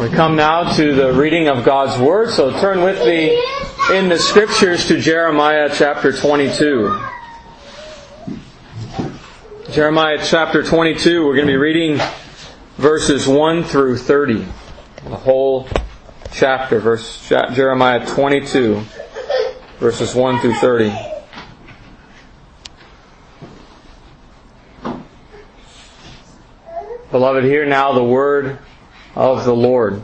We come now to the reading of God's Word, so turn with me in the Scriptures to Jeremiah chapter 22. Jeremiah chapter 22, we're going to be reading verses 1 through 30. The whole chapter, Jeremiah 22, verses 1 through 30. Beloved, hear now the word of the Lord.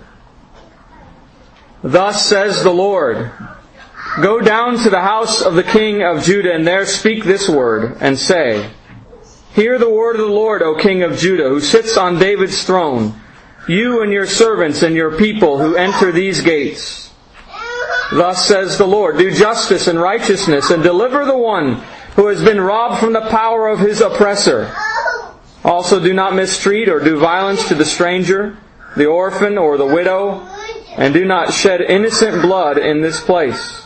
Thus says the Lord, go down to the house of the king of Judah, and there speak this word, and say, hear the word of the Lord, O king of Judah, who sits on David's throne, you and your servants and your people who enter these gates. Thus says the Lord, do justice and righteousness, and deliver the one who has been robbed from the power of his oppressor. Also do not mistreat or do violence to the stranger, the orphan, or the widow, and do not shed innocent blood in this place.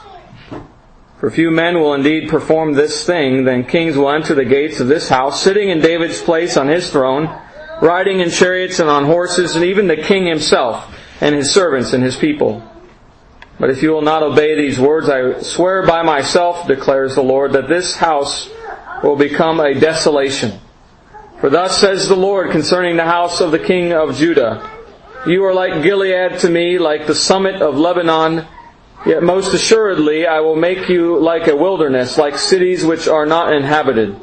For few men will indeed perform this thing, then kings will enter the gates of this house, sitting in David's place on his throne, riding in chariots and on horses, and even the king himself, and his servants and his people. But if you will not obey these words, I swear by myself, declares the Lord, that this house will become a desolation. For thus says the Lord concerning the house of the king of Judah, you are like Gilead to me, like the summit of Lebanon, yet most assuredly I will make you like a wilderness, like cities which are not inhabited.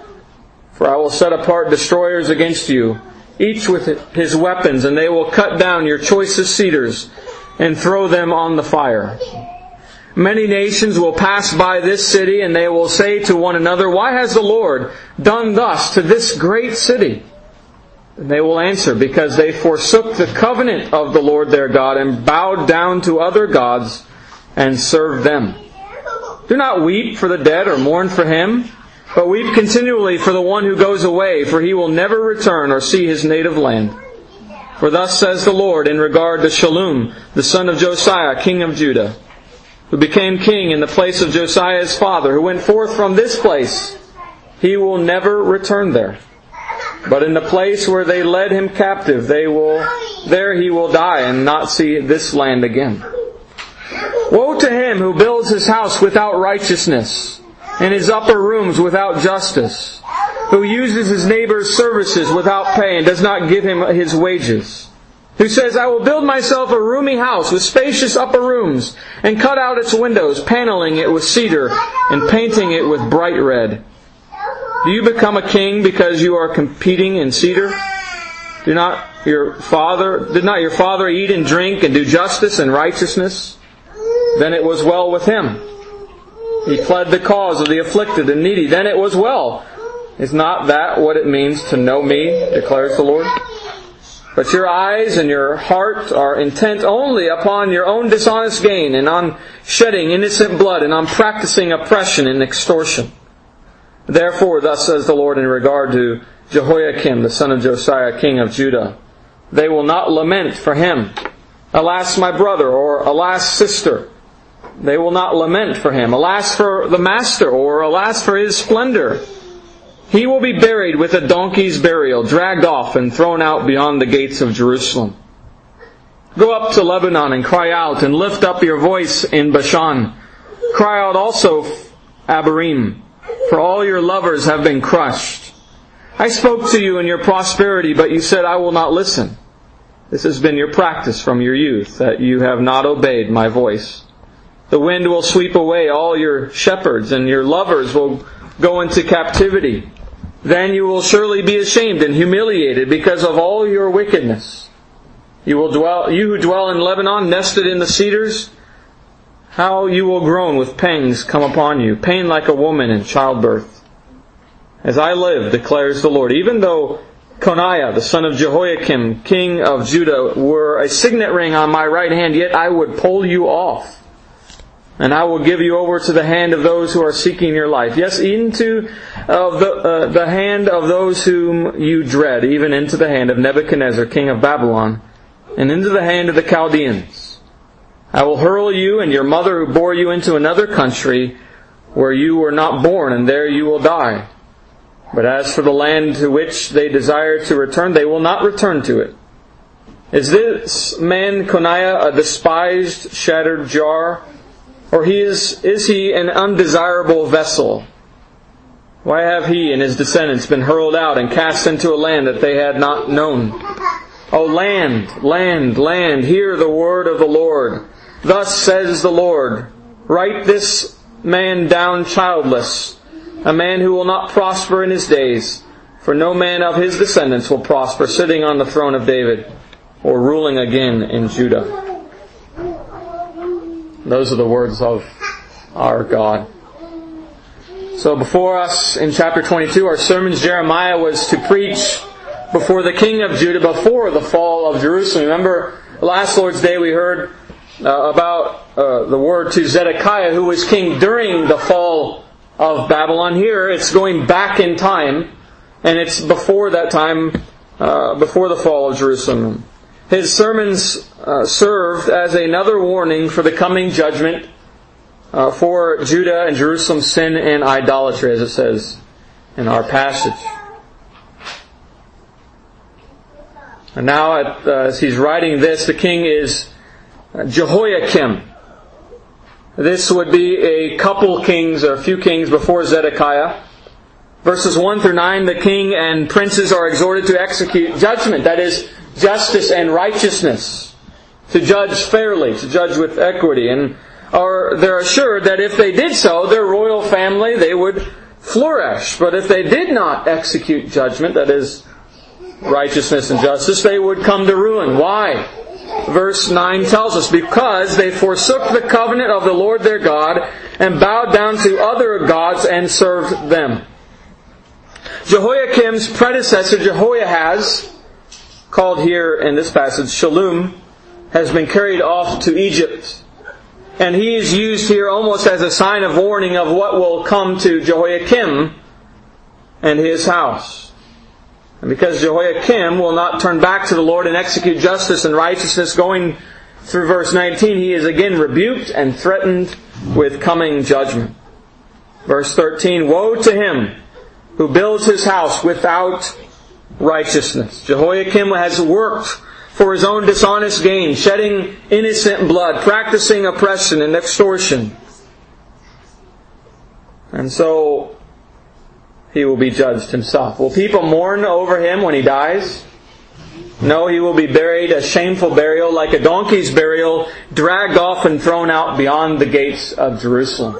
For I will set apart destroyers against you, each with his weapons, and they will cut down your choicest cedars and throw them on the fire. Many nations will pass by this city, and they will say to one another, why has the Lord done thus to this great city? And they will answer, because they forsook the covenant of the Lord their God and bowed down to other gods and served them. Do not weep for the dead or mourn for him, but weep continually for the one who goes away, for he will never return or see his native land. For thus says the Lord in regard to Shallum, the son of Josiah, king of Judah, who became king in the place of Josiah's father, who went forth from this place, he will never return there. But in the place where they led him captive, there he will die and not see this land again. Woe to him who builds his house without righteousness, and his upper rooms without justice, who uses his neighbor's services without pay and does not give him his wages, who says, I will build myself a roomy house with spacious upper rooms, and cut out its windows, paneling it with cedar, and painting it with bright red. Do you become a king because you are competing in cedar? Did not your father eat and drink and do justice and righteousness? Then it was well with him. He pled the cause of the afflicted and needy. Then it was well. Is not that what it means to know me, declares the Lord? But your eyes and your heart are intent only upon your own dishonest gain, and on shedding innocent blood, and on practicing oppression and extortion. Therefore, thus says the Lord in regard to Jehoiakim, the son of Josiah, king of Judah, they will not lament for him, alas my brother, or alas sister. They will not lament for him, alas for the master, or alas for his splendor. He will be buried with a donkey's burial, dragged off and thrown out beyond the gates of Jerusalem. Go up to Lebanon and cry out, and lift up your voice in Bashan. Cry out also, Abarim, for all your lovers have been crushed. I spoke to you in your prosperity, but you said, I will not listen. This has been your practice from your youth, that you have not obeyed my voice. The wind will sweep away all your shepherds, and your lovers will go into captivity. Then you will surely be ashamed and humiliated because of all your wickedness. You who dwell in Lebanon, nested in the cedars, how you will groan with pangs come upon you, pain like a woman in childbirth. As I live, declares the Lord, even though Coniah, the son of Jehoiakim, king of Judah, were a signet ring on my right hand, yet I would pull you off. And I will give you over to the hand of those who are seeking your life. Yes, into the hand of those whom you dread, even into the hand of Nebuchadnezzar, king of Babylon, and into the hand of the Chaldeans. I will hurl you and your mother who bore you into another country where you were not born, and there you will die. But as for the land to which they desire to return, they will not return to it. Is this man Coniah a despised, shattered jar? Or is he an undesirable vessel? Why have he and his descendants been hurled out and cast into a land that they had not known? O land, land, land, hear the word of the Lord. Thus says the Lord, write this man down childless, a man who will not prosper in his days, for no man of his descendants will prosper, sitting on the throne of David, or ruling again in Judah. Those are the words of our God. So before us in chapter 22, our sermons, Jeremiah was to preach before the king of Judah, before the fall of Jerusalem. Remember, last Lord's Day we heard about the word to Zedekiah, who was king during the fall of Babylon. Here it's going back in time, and it's before that time, before the fall of Jerusalem. His sermons served as another warning for the coming judgment for Judah and Jerusalem's sin and idolatry, as it says in our passage. And now, as he's writing this, the king is Jehoiakim. This would be a couple kings, or a few kings before Zedekiah. Verses 1 through 9, the king and princes are exhorted to execute judgment, that is, justice and righteousness, to judge fairly, to judge with equity, and they're assured that if they did so, their royal family, they would flourish. But if they did not execute judgment, that is, righteousness and justice, they would come to ruin. Why? Verse 9 tells us, because they forsook the covenant of the Lord their God and bowed down to other gods and served them. Jehoiakim's predecessor, Jehoiahaz, called here in this passage Shallum, has been carried off to Egypt. And he is used here almost as a sign of warning of what will come to Jehoiakim and his house. And because Jehoiakim will not turn back to the Lord and execute justice and righteousness, going through verse 19, he is again rebuked and threatened with coming judgment. Verse 13, woe to him who builds his house without righteousness. Jehoiakim has worked for his own dishonest gain, shedding innocent blood, practicing oppression and extortion. And so he will be judged himself. Will people mourn over him when he dies? No, he will be buried a shameful burial, like a donkey's burial, dragged off and thrown out beyond the gates of Jerusalem.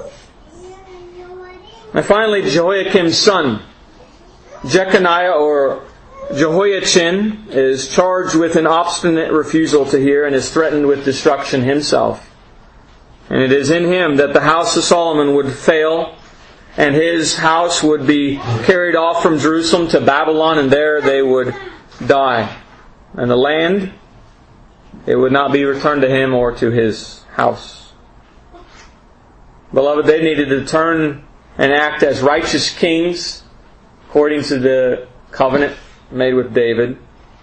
And finally, Jehoiakim's son, Jeconiah or Jehoiachin, is charged with an obstinate refusal to hear and is threatened with destruction himself. And it is in him that the house of Solomon would fail, and his house would be carried off from Jerusalem to Babylon, and there they would die. And the land, it would not be returned to him or to his house. Beloved, they needed to turn and act as righteous kings according to the covenant made with David.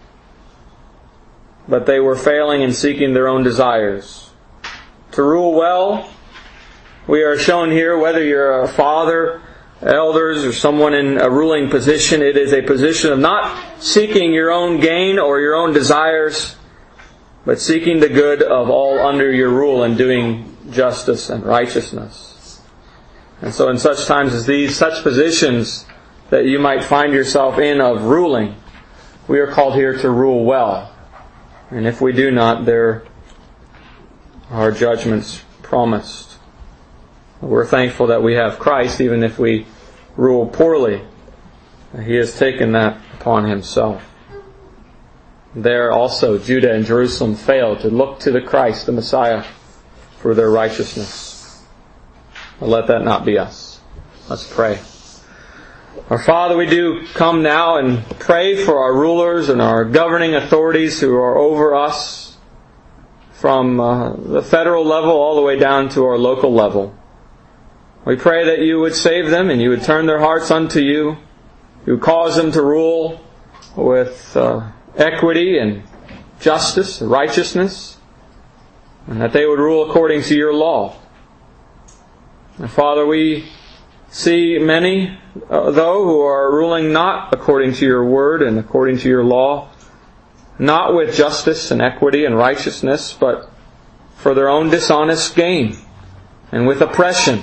But they were failing in seeking their own desires. To rule well, we are shown here, whether you're a father, elders, or someone in a ruling position, it is a position of not seeking your own gain or your own desires, but seeking the good of all under your rule and doing justice and righteousness. And so in such times as these, such positions that you might find yourself in of ruling, we are called here to rule well. And if we do not, there are judgments promised. We're thankful that we have Christ, even if we rule poorly. He has taken that upon Himself. There also, Judah and Jerusalem failed to look to the Christ, the Messiah, for their righteousness. But let that not be us. Let's pray. Our Father, we do come now and pray for our rulers and our governing authorities who are over us, from the federal level all the way down to our local level. We pray that you would save them and you would turn their hearts unto you. You would cause them to rule with equity and justice and righteousness, and that they would rule according to your law. And Father, we see many, though, who are ruling not according to your word and according to your law, not with justice and equity and righteousness, but for their own dishonest gain, and with oppression,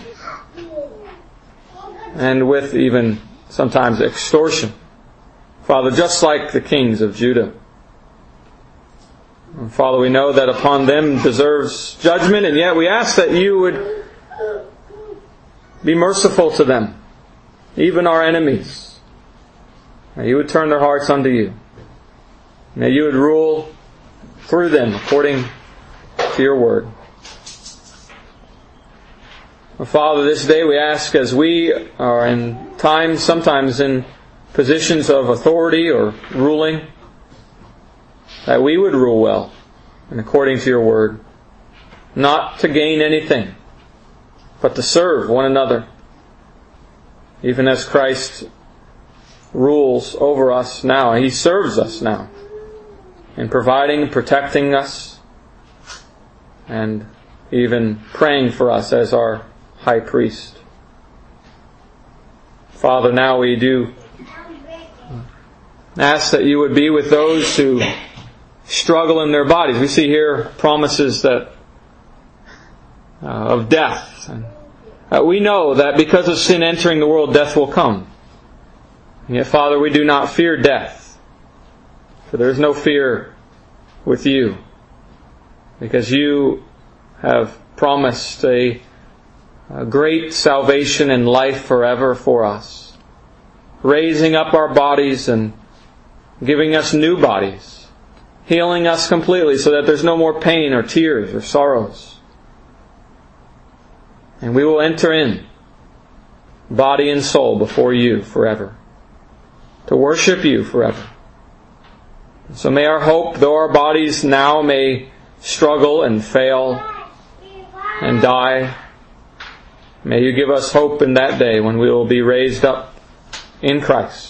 and with even sometimes extortion. Father, just like the kings of Judah. And Father, we know that upon them deserves judgment, and yet we ask that you would be merciful to them, even our enemies. That you would turn their hearts unto you. And that you would rule through them according to your word. Father, this day we ask, as we are in times, sometimes in positions of authority or ruling, that we would rule well and according to your word, not to gain anything, but to serve one another, even as Christ rules over us now. He serves us now in providing, protecting us, and even praying for us as our high priest. Father, now we do ask that you would be with those who struggle in their bodies. We see here promises that of death. And we know that because of sin entering the world, death will come. And yet, Father, we do not fear death, for there is no fear with you, because you have promised a great salvation and life forever for us, raising up our bodies and giving us new bodies, healing us completely so that there's no more pain or tears or sorrows. And we will enter in, body and soul, before you forever, to worship you forever. So may our hope, though our bodies now may struggle and fail and die, may you give us hope in that day when we will be raised up in Christ,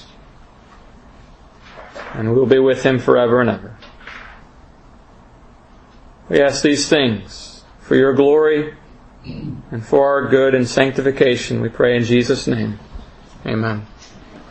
and we'll be with Him forever and ever. We ask these things for your glory and for our good and sanctification. We pray in Jesus' name. Amen.